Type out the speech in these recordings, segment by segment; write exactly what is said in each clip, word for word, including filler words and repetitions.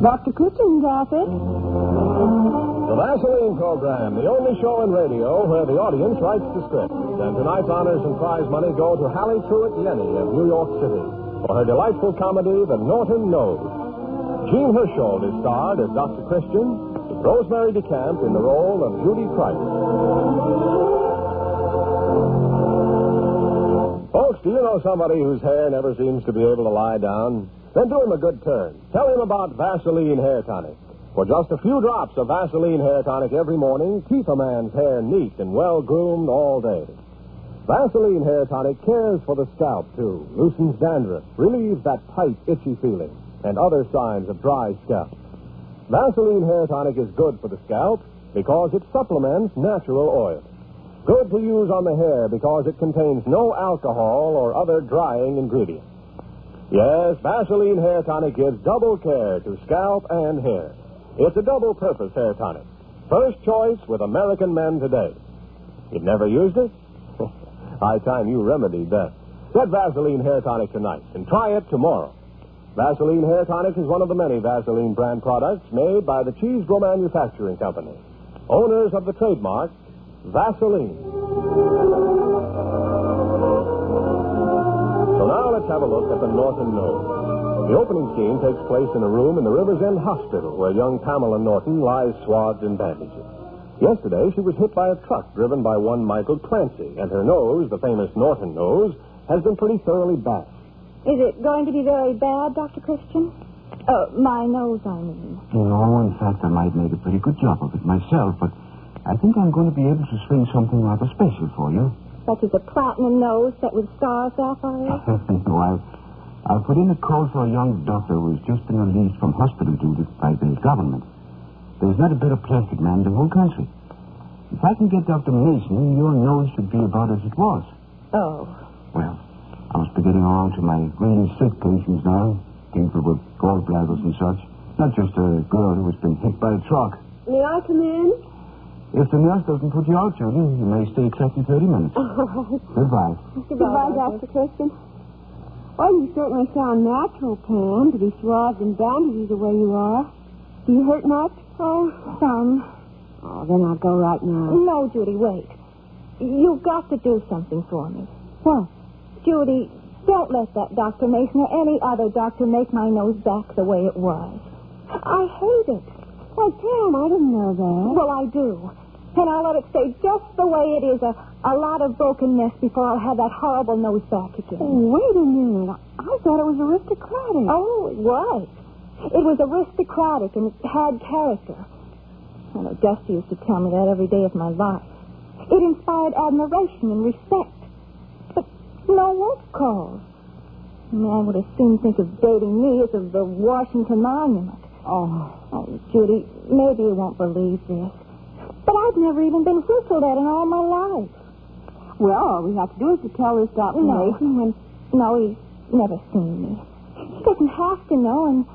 Doctor Christian's office. The Vaseline program, the only show in radio where the audience writes the script. And tonight's honors and prize money go to Hallie Truitt Yenny of New York City for her delightful comedy, The Norton Nose. Jean Hersholt is starred as Doctor Christian, with Rosemary DeCamp in the role of Judy Price. Folks, do you know somebody whose hair never seems to be able to lie down? Then do him a good turn. Tell him about Vaseline Hair Tonic. For just a few drops of Vaseline Hair Tonic every morning, keep a man's hair neat and well-groomed all day. Vaseline Hair Tonic cares for the scalp, too. Loosens dandruff, relieves that tight, itchy feeling, and other signs of dry scalp. Vaseline Hair Tonic is good for the scalp because it supplements natural oil. Good to use on the hair because it contains no alcohol or other drying ingredients. Yes, Vaseline Hair Tonic gives double care to scalp and hair. It's a double-purpose hair tonic. First choice with American men today. You've never used it? High time you remedied that. Get Vaseline Hair Tonic tonight and try it tomorrow. Vaseline Hair Tonic is one of the many Vaseline brand products made by the Cheesebro Manufacturing Company, owners of the trademark Vaseline. So now let's have a look at the Norton Nose. The opening scene takes place in a room in the River's End Hospital where young Pamela Norton lies swathed in bandages. Yesterday, she was hit by a truck driven by one Michael Clancy, and her nose, the famous Norton nose, has been pretty thoroughly bashed. Is it going to be very bad, Doctor Christian? Uh, my nose, I mean. No, in fact, I might make a pretty good job of it myself, but I think I'm going to be able to swing something rather special for you. Such as a platinum nose set with star sapphires? No, I've, I've put in a call for a young doctor who has just been released from hospital duty by the government. There's not a better plastic man in the whole country. If I can get Doctor Mason, your nose should be about as it was. Oh. Well, I must be getting around to my really sick patients now. People with gallbladders and such. Not just a girl who has been hit by a truck. May I come in? If the nurse doesn't put you out, Judy, you may stay exactly thirty minutes. Oh. Goodbye. Goodbye, Doctor Christian. Well, you certainly sound natural, Pam, to be swathed in bandages the way you are. Do you hurt much? Oh, some. Oh, then I'll go right now. No, Judy, wait. You've got to do something for me. What? Judy, don't let that Doctor Mason or any other doctor make my nose back the way it was. I hate it. Why, Pam, I didn't know that. Well, I do. And I'll let it stay just the way it is, a, a lot of brokenness before I'll have that horrible nose back again. Oh, wait a minute. I thought it was aristocratic. Oh, it was. It was aristocratic and it had character. Well, Dusty used to tell me that every day of my life. It inspired admiration and respect. But no what cause? A man would as soon think of dating me as of the Washington Monument. Oh. Oh, Judy, maybe you won't believe this, but I've never even been whistled at in all my life. Well, all we have to do is to tell this Doctor no. Mason when... No, he's never seen me. He doesn't have to know, and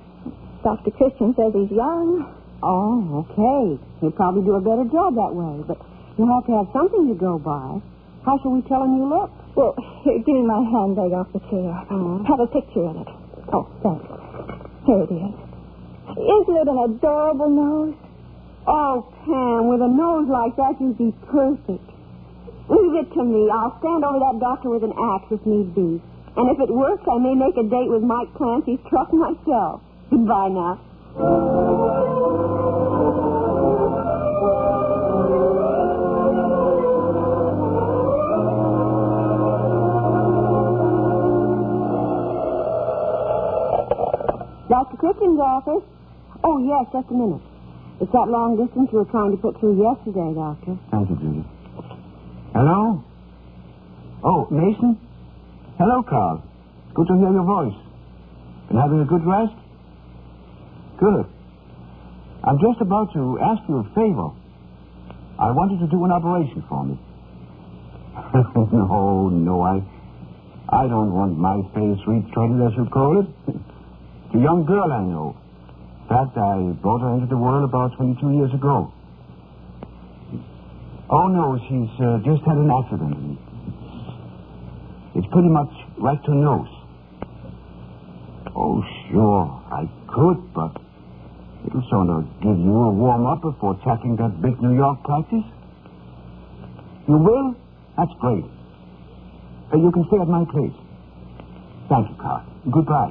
Doctor Christian says he's young. Oh, okay. He'll probably do a better job that way, but you'll have to have something to go by. How shall we tell him you look? Well, here, give me my handbag off the chair. Uh-huh. Have a picture in it. Oh, thanks. Here it is. Isn't it an adorable nose? Oh, Pam, with a nose like that, you'd be perfect. Leave it to me. I'll stand over that doctor with an axe if need be. And if it works, I may make a date with Mike Clancy's truck myself. Goodbye now. Doctor Christian's office? Oh, yes, just a minute. It's that long distance you were trying to put through yesterday, Doctor. Thank you, Judy. Hello? Oh, Mason? Hello, Carl. Good to hear your voice. Been having a good rest? Good. I'm just about to ask you a favor. I want you to do an operation for me. no, no, I... I don't want my face retreaded, as you call it. It's a young girl I know. In fact, I brought her into the world about twenty-two years ago. Oh, no, she's uh, just had an accident. It's pretty much right to nose. Oh, sure, I could, but It'll sort of give you a warm-up before tackling that big New York practice. You will? That's great. Uh, you can stay at my place. Thank you, Carl. Goodbye.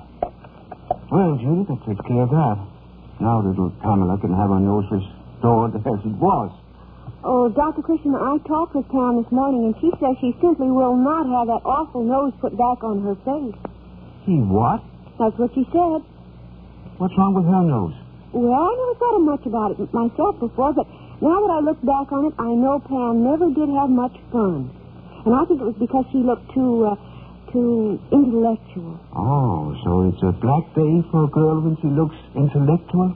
Well, Judy, that takes care of that. Now little Pamela can have her nose restored as it was. Oh, Doctor Christian, I talked with Pam this morning, and she says she simply will not have that awful nose put back on her face. He what? That's what she said. What's wrong with her nose? Well, I never thought of much about it myself before, but now that I look back on it, I know Pam never did have much fun. And I think it was because she looked too, uh, too intellectual. Oh, so it's a black day for a girl when she looks intellectual?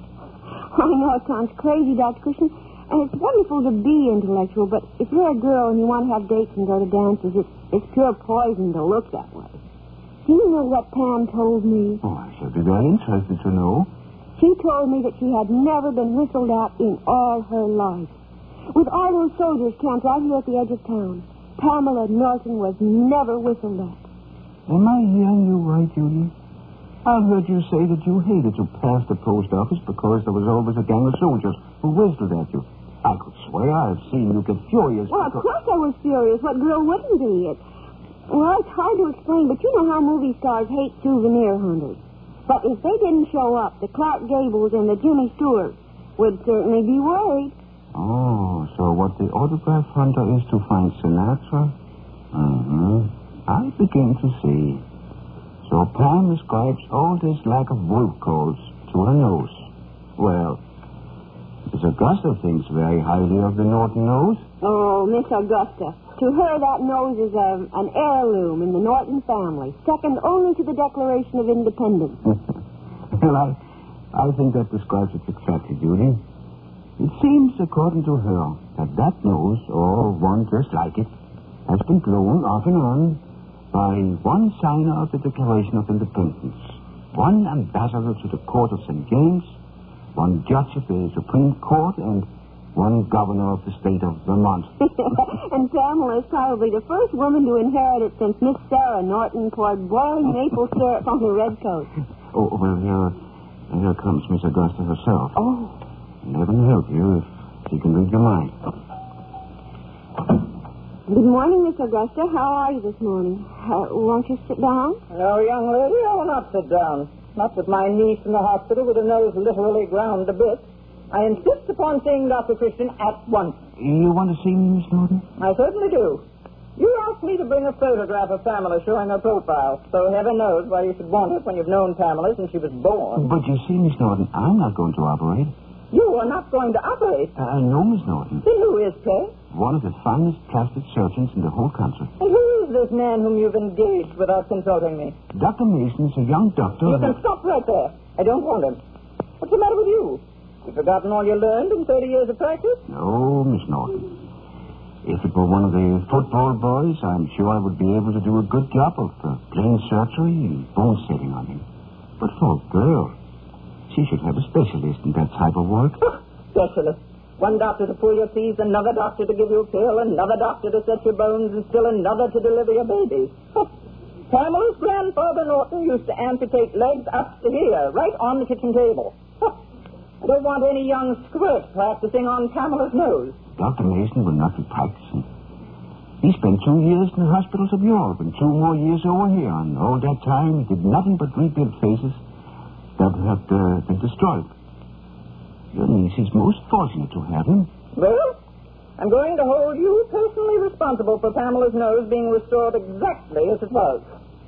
I know it sounds crazy, Doctor Christian, and it's wonderful to be intellectual, but if you're a girl and you want to have dates and go to dances, it's, it's pure poison to look that way. Do you know what Pam told me? Oh, I should be very interested to know. She told me that she had never been whistled at in all her life. With all those soldiers camped right here at the edge of town, Pamela Norton was never whistled at. Am I hearing you right, Judy? I heard you say that you hated to pass the post office because there was always a gang of soldiers who whistled at you. I could swear I've seen you get furious. Well, because... of course I was furious. What girl wouldn't be? It, well, it's hard to explain, but you know how movie stars hate souvenir hunters. But if they didn't show up, the Clark Gables and the Jimmy Stewart would certainly be worried. Oh, so what the autograph hunter is to find Sinatra? Mm-hmm. I begin to see. So Pam ascribes all this lack of wolf calls to her nose. Well, Miss Augusta thinks very highly of the Norton nose. Oh, Miss Augusta. To her, that nose is a, an heirloom in the Norton family, second only to the Declaration of Independence. Well, I, I think that describes it exactly, Judy. It seems, according to her, that that nose, or one just like it, has been blown off and on by one signer of the Declaration of Independence, one ambassador to the Court of Saint James, one judge of the Supreme Court, and one governor of the state of Vermont. And Pamela is probably the first woman to inherit it since Miss Sarah Norton poured boiling maple syrup on the redcoat. Oh, well, here, here comes Miss Augusta herself. Oh. Heaven help you if she can read your mind. Good morning, Miss Augusta. How are you this morning? Uh, won't you sit down? No, young lady, I will not sit down. Not with my niece in the hospital with her nose literally ground to bits. I insist upon seeing Doctor Christian at once. You want to see me, Miss Norton? I certainly do. You asked me to bring a photograph of Pamela showing her profile, so heaven knows why you should want it when you've known Pamela since she was born. But you see, Miss Norton, I'm not going to operate. You are not going to operate? Uh, no, Miss Norton. Then who is, pray? One of the finest plastic surgeons in the whole country. And who is this man whom you've engaged without consulting me? Doctor Mason's a young doctor. You can stop right there. I don't want him. What's the matter with you? You've forgotten all you learned in thirty years of practice? No, Miss Norton. If it were one of the football boys, I'm sure I would be able to do a good job of uh, plain surgery and bone setting on him. But for a girl, she should have a specialist in that type of work. Specialist. One doctor to pull your teeth, another doctor to give you a pill, another doctor to set your bones, and still another to deliver your baby. Pamela's grandfather Norton used to amputate legs up to here, right on the kitchen table. I don't want any young squirt practicing on Pamela's nose. Doctor Mason will not be practicing. He spent two years in the hospitals of Europe and two more years over here, and all that time he did nothing but rebuild faces that had uh, been destroyed. Your niece is most fortunate to have him. Well, I'm going to hold you personally responsible for Pamela's nose being restored exactly as it was.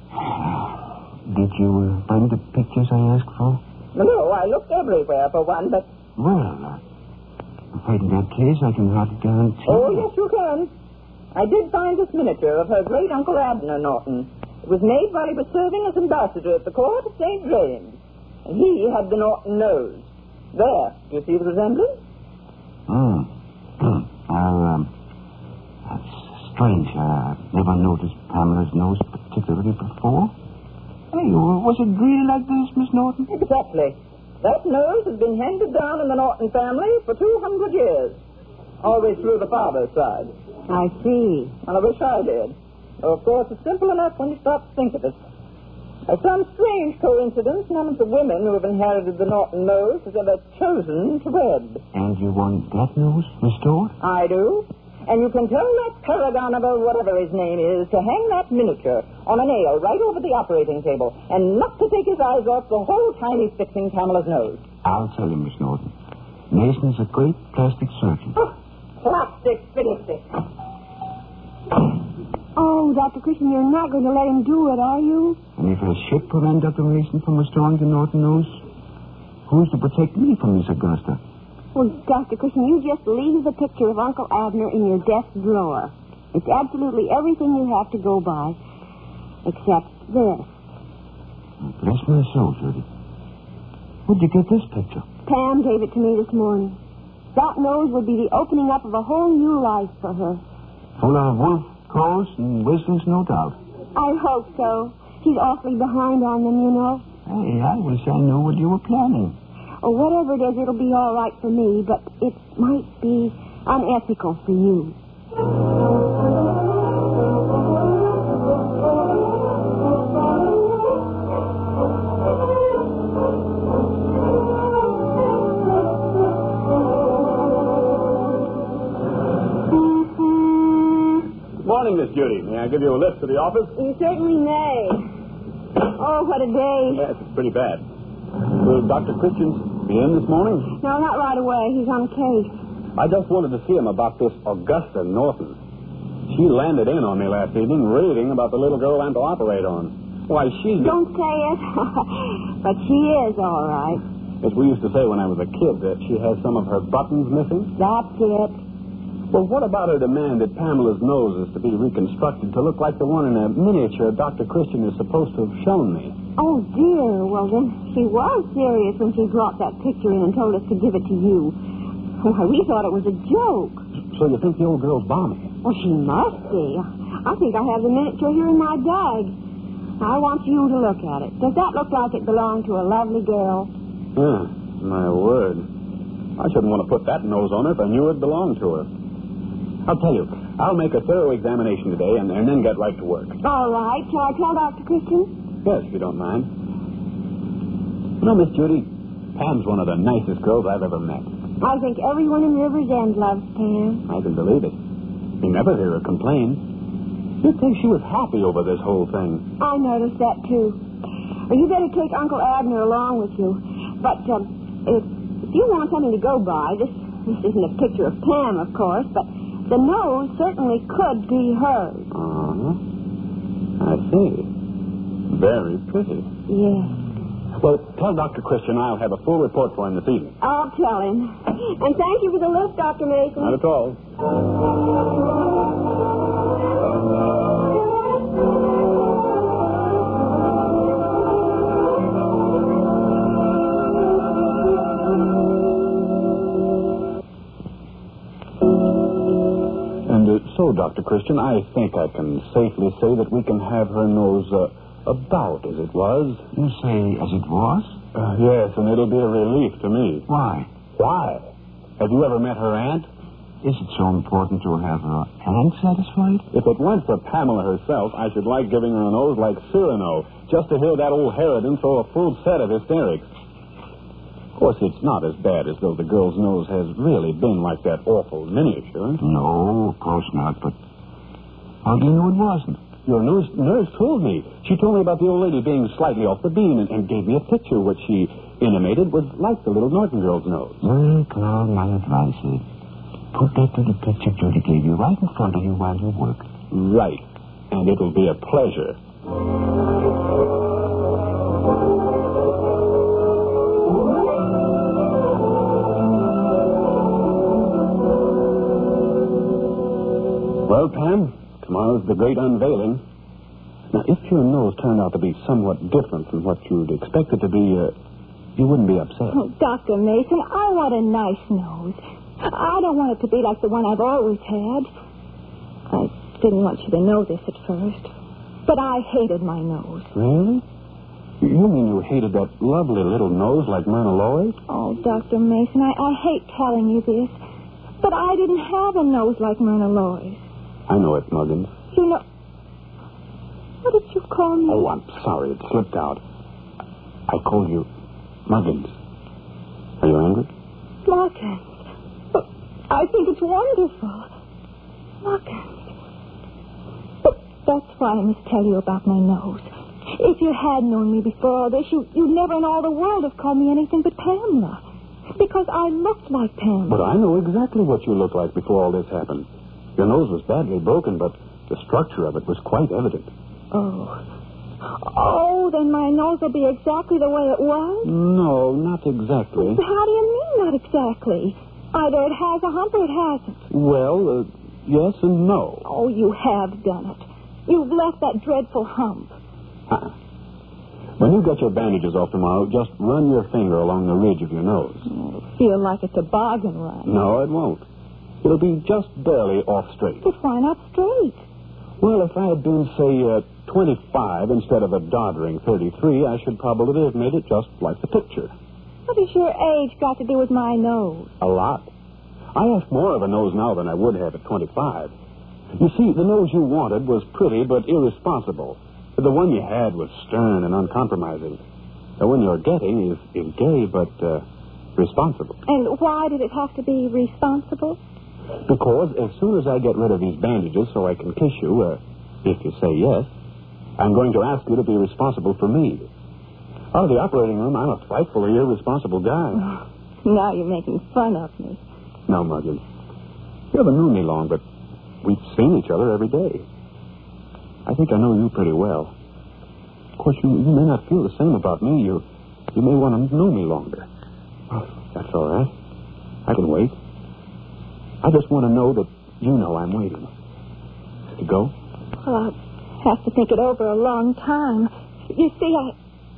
Did you uh, find the pictures I asked for? No, I looked everywhere for one, but... Well, uh, I'm afraid in that case I can hardly guarantee... Oh, yes, you can. I did find this miniature of her great-uncle Abner Norton. It was made while he was serving as ambassador at the court of Saint James. And he had the Norton nose. There. Do you see the resemblance? Hmm. Well, um, that's strange. Uh, I've never noticed Pamela's nose particularly before. Hey, was it really like this, Miss Norton? Exactly. That nose has been handed down in the Norton family for two hundred years. Always through the father's side. I see. And I wish I did. Though, of course, it's simple enough when you stop to think of it. By some strange coincidence, none of the women who have inherited the Norton nose has ever chosen to wed. And you want that nose restored? I do. And you can tell that paragon of a whatever his name is to hang that miniature on a nail right over the operating table and not to take his eyes off the whole time he's fixing Pamela's nose. I'll tell him, Miss Norton. Mason is a great plastic surgeon. Oh, plastic finish. Oh, Doctor Christian, you're not going to let him do it, are you? And if a ship prevent Doctor Mason from restoring the Norton nose, who's to protect me from Miss Augusta? Well, Doctor Christian, you just leave the picture of Uncle Abner in your desk drawer. It's absolutely everything you have to go by, except this. Bless my soul, Judy. Where'd you get this picture? Pam gave it to me this morning. That nose would be the opening up of a whole new life for her. Full of wolf calls and whistles, no doubt. I hope so. She's awfully behind on them, you know. Hey, I wish I knew what you were planning. Or whatever it is, it'll be all right for me, but it might be unethical for you. Morning, Miss Judy. May I give you a lift to the office? You certainly may. Oh, what a day. Yes, it's pretty bad. Will Doctor Christian be in this morning? No, not right away. He's on a case. I just wanted to see him about this Augusta Norton. She landed in on me last evening raving about the little girl I'm to operate on. Why, she's... Don't say it. But she is all right. As we used to say when I was a kid, that she has some of her buttons missing. That's it. Well, what about her demand that Pamela's nose is to be reconstructed to look like the one in a miniature Doctor Christian is supposed to have shown me? Oh, dear. Well, then, she was serious when she brought that picture in and told us to give it to you. Why, we thought it was a joke. So you think the old girl's balmy? Well, she must be. I think I have the miniature here in my bag. I want you to look at it. Does that look like it belonged to a lovely girl? Yeah, my word. I shouldn't want to put that nose on her if I knew it belonged to her. I'll tell you, I'll make a thorough examination today and, and then get right to work. All right. Shall I tell Doctor Christian? Yes, if you don't mind. You know, Miss Judy, Pam's one of the nicest girls I've ever met. I think everyone in River's End loves Pam. I can believe it. You never hear her complain. You'd think she was happy over this whole thing. I noticed that, too. Well, you better take Uncle Abner along with you. But um, if, if you want something to go by, this, this isn't a picture of Pam, of course, but the nose certainly could be hers. Uh-huh. I see. Very pretty. Yes. Well, tell Doctor Christian I'll have a full report for him this evening. I'll tell him. And thank you for the lift, Doctor Mason. Not at all. And uh, so, Doctor Christian, I think I can safely say that we can have her nose uh, about as it was. You say as it was? Uh, yes, and it'll be a relief to me. Why? Why? Have you ever met her aunt? Is it so important to have her aunt satisfied? If it weren't for Pamela herself, I should like giving her a nose like Cyrano, just to hear that old harridan throw a full set of hysterics. Of course, it's not as bad as though the girl's nose has really been like that awful miniature. No, of course not, but how do you know it wasn't? Your nurse, nurse told me. She told me about the old lady being slightly off the beam and, and gave me a picture which she intimated was like the little Norton girl's nose. Well, Carl, my advice is put that little picture Judy gave you right in front of you while you work. Right. And it'll be a pleasure. Well, Pam, tomorrow's the great unveiling. Now, if your nose turned out to be somewhat different from what you'd expect it to be, uh, you wouldn't be upset. Oh, Doctor Mason, I want a nice nose. I don't want it to be like the one I've always had. I didn't want you to know this at first, but I hated my nose. Really? You mean you hated that lovely little nose like Myrna Loy? Oh, Doctor Mason, I, I hate telling you this, but I didn't have a nose like Myrna Loy's. I know it, Muggins. You know... What did you call me? Oh, I'm sorry. It slipped out. I called you Muggins. Are you angry? Muggins. But I think it's wonderful. Muggins. But that's why I must tell you about my nose. If you had known me before all this, you, you'd never in all the world have called me anything but Pamela. Because I looked like Pamela. But I know exactly what you looked like before all this happened. Your nose was badly broken, but the structure of it was quite evident. Oh. Oh, then my nose will be exactly the way it was? No, not exactly. How do you mean not exactly? Either it has a hump or it hasn't. Well, uh, yes and no. Oh, you have done it. You've left that dreadful hump. Uh-uh. When you get your bandages off tomorrow, just run your finger along the ridge of your nose. It'll feel like a toboggan run. No, it won't. It'll be just barely off straight. But why not straight? Well, if I had been, say, uh, twenty-five instead of a doddering thirty-three, I should probably have made it just like the picture. What has your age got to do with my nose? A lot. I have more of a nose now than I would have at twenty-five. You see, the nose you wanted was pretty but irresponsible. The one you had was stern and uncompromising. The one you're getting is, is gay but uh, responsible. And why did it have to be responsible? Because as soon as I get rid of these bandages so I can kiss you, uh, if you say yes, I'm going to ask you to be responsible for me. Out of the operating room, I'm a frightfully irresponsible guy. Oh, now you're making fun of me. No, Muggins. You haven't known me long, but we've seen each other every day. I think I know you pretty well. Of course, you, you may not feel the same about me. You, you may want to know me longer. Oh, that's all right. I can wait. I just want to know that you know I'm waiting. To go? Well, I'll have to think it over a long time. You see, I...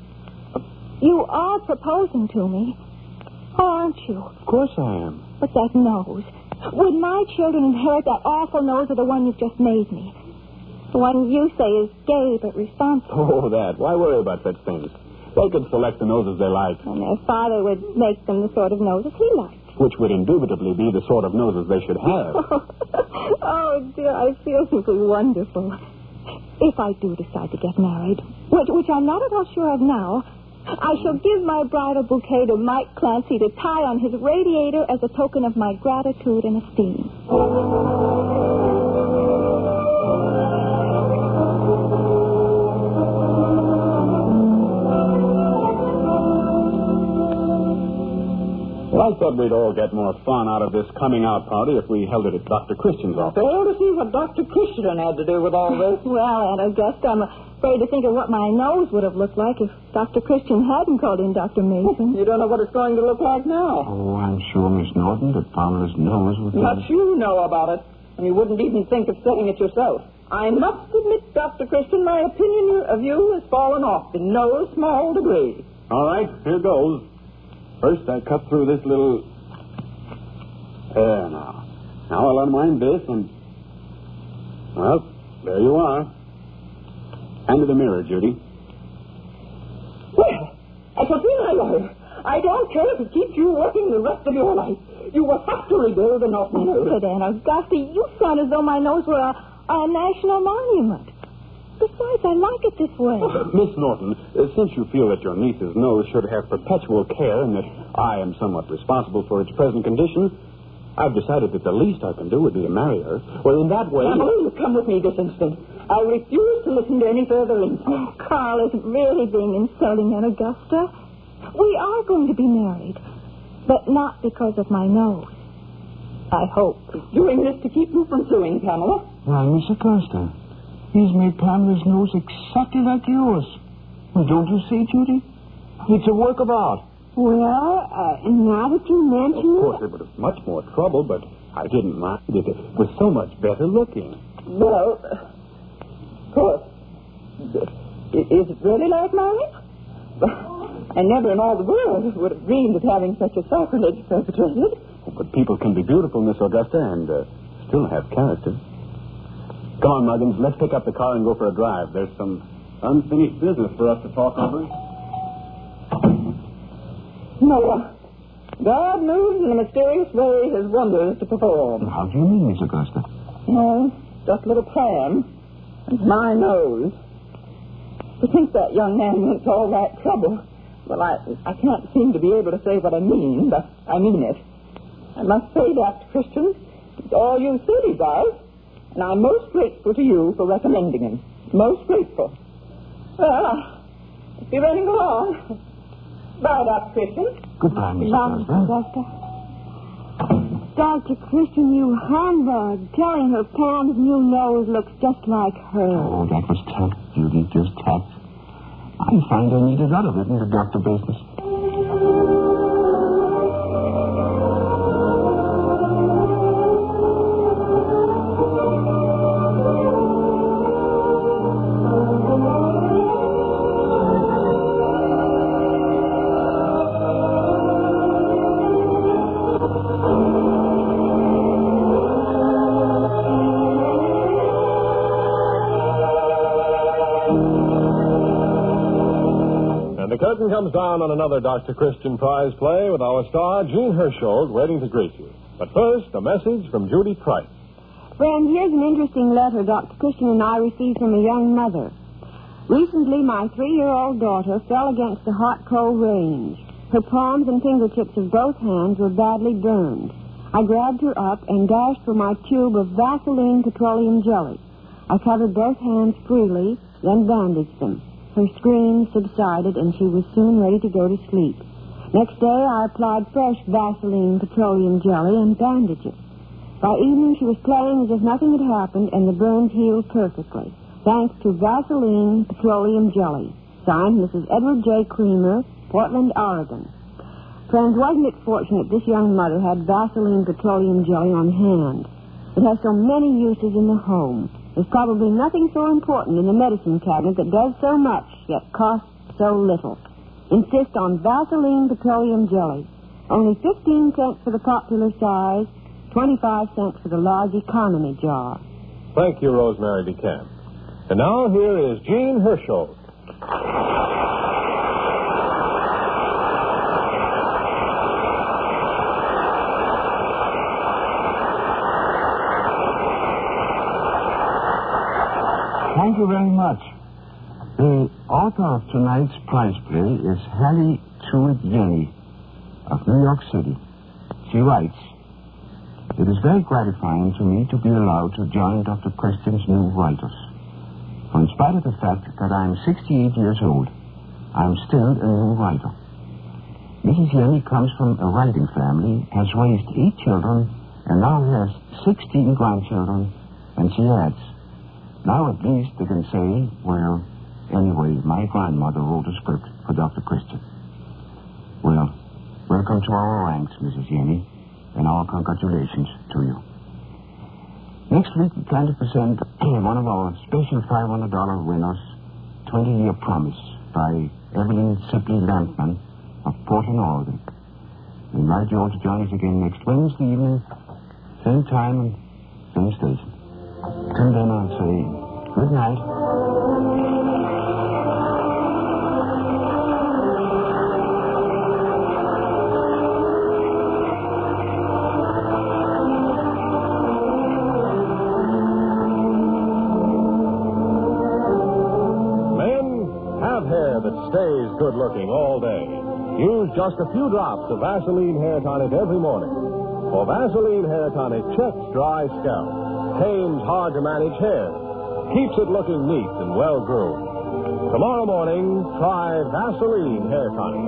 You are proposing to me, aren't you? Of course I am. But that nose. Would my children inherit that awful nose or the one you've just made me? The one you say is gay but responsible. Oh, that. Why worry about such things? They could select the noses they like. And their father would make them the sort of noses he liked. Which would indubitably be the sort of noses they should have. Oh, dear, I feel simply wonderful. If I do decide to get married, which, which I'm not at all sure of now, I shall give my bridal bouquet to Mike Clancy to tie on his radiator as a token of my gratitude and esteem. Well, I thought we'd all get more fun out of this coming out party if we held it at Doctor Christian's office. Well, to see what Doctor Christian had to do with all this. Well, Aunt Augusta, I'm afraid to think of what my nose would have looked like if Doctor Christian hadn't called in Doctor Mason. You don't know what it's going to look like now. Oh, I'm sure, Miss Norton, that Pamela's nose would be... Much you know about it, and you wouldn't even think of setting it yourself. I must admit, Doctor Christian, my opinion of you has fallen off in no small degree. All right, here goes. First, I cut through this little... There, now. Now I'll unwind this and... Well, there you are. Hand to the mirror, Judy. Well, as a penal I don't care if it keeps you working the rest of your life. You will have to rebuild an awful nose. But, Aunt Augusta, you sound as though my nose were a, a national monument. Besides, I like it this way. Uh, Miss Norton, uh, since you feel that your niece's nose should have perpetual care and that I am somewhat responsible for its present condition, I've decided that the least I can do would be to marry her. Well, in that way... Now, you come with me this instant. I refuse to listen to any further insult. Oh, Carl isn't really being insulting, Aunt Augusta. We are going to be married, but not because of my nose. I hope. Doing this to keep you from suing, Pamela. Why, Miss Augusta, he's made Pamela's nose exactly like yours. Well, don't you see, Judy? It's a work of art. Well, uh, now that you mention Of course, it would have much more trouble, but I didn't mind it. It was so much better looking. Well, of course. Is it really like mine? I never in all the world would have dreamed of having such a sacrilege perpetrated. But people can be beautiful, Miss Augusta, and uh, still have character. Come on, Muggins, let's pick up the car and go for a drive. There's some unfinished business for us to talk over. Noah, God moves in a mysterious way his wonders to perform. How do you mean, Miss Augusta? No, just a little plan. It's my nose. To think that young man went to all that trouble. Well, I, I can't seem to be able to say what I mean, but I mean it. I must say, Doctor Christian, it's all you said he does, and I'm most grateful to you for recommending him. Most grateful. Well, if you're running along. Bye, Doctor Christian. Goodbye, Missus Bye, Doctor. Doctor Christian, you humbug. Telling her Pam's new nose looks just like hers. Oh, that was tact, Judy, just tact. I find I need a lot of it in the doctor business. The curtain comes down on another Doctor Christian prize play with our star, Jean Hersholt, waiting to greet you. But first, a message from Judy Price. Friend, here's an interesting letter Doctor Christian and I received from a young mother. Recently, my three-year-old daughter fell against the hot, cold range. Her palms and fingertips of both hands were badly burned. I grabbed her up and dashed for my tube of Vaseline petroleum jelly. I covered both hands freely, then bandaged them. Her screams subsided, and she was soon ready to go to sleep. Next day, I applied fresh Vaseline petroleum jelly and bandages. By evening, she was playing as if nothing had happened, and the burns healed perfectly, thanks to Vaseline petroleum jelly. Signed, Missus Edward J. Creamer, Portland, Oregon. Friends, wasn't it fortunate this young mother had Vaseline petroleum jelly on hand? It has so many uses in the home. There's probably nothing so important in the medicine cabinet that does so much, yet costs so little. Insist on Vaseline petroleum jelly. Only fifteen cents for the popular size, twenty-five cents for the large economy jar. Thank you, Rosemary DeCamp. And now here is Jean Hersholt. Thank you very much. The author of tonight's prize play is Hallie Truitt Yenny of New York City. She writes, "It is very gratifying to me to be allowed to join Doctor Christian's new writers. For in spite of the fact that I am sixty-eight years old, I am still a new writer. Missus Yenny comes from a writing family, has raised eight children, and now has sixteen grandchildren, and she adds, now at least they can say, well, anyway, my grandmother wrote a script for Doctor Christian. Well, welcome to our ranks, Missus Yenny, and our congratulations to you. Next week, we plan to present one of our special five hundred dollars winners, twenty-year Promise, by Evelyn Sibley Lampman of Portland, Oregon. We invite you all to join us again next Wednesday evening, same time and same station. Till then, I'll say good night. Men, have hair that stays good-looking all day. Use just a few drops of Vaseline Hair Tonic every morning. For Vaseline Hair Tonic checks dry scalp, tames hard-to-manage hair, keeps it looking neat and well-groomed. Tomorrow morning, try Vaseline Hair Tonic.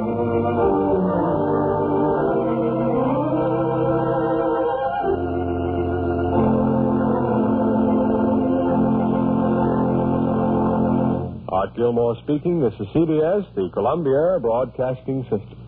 Art Gilmore speaking. This is C B S, the Columbia Broadcasting System.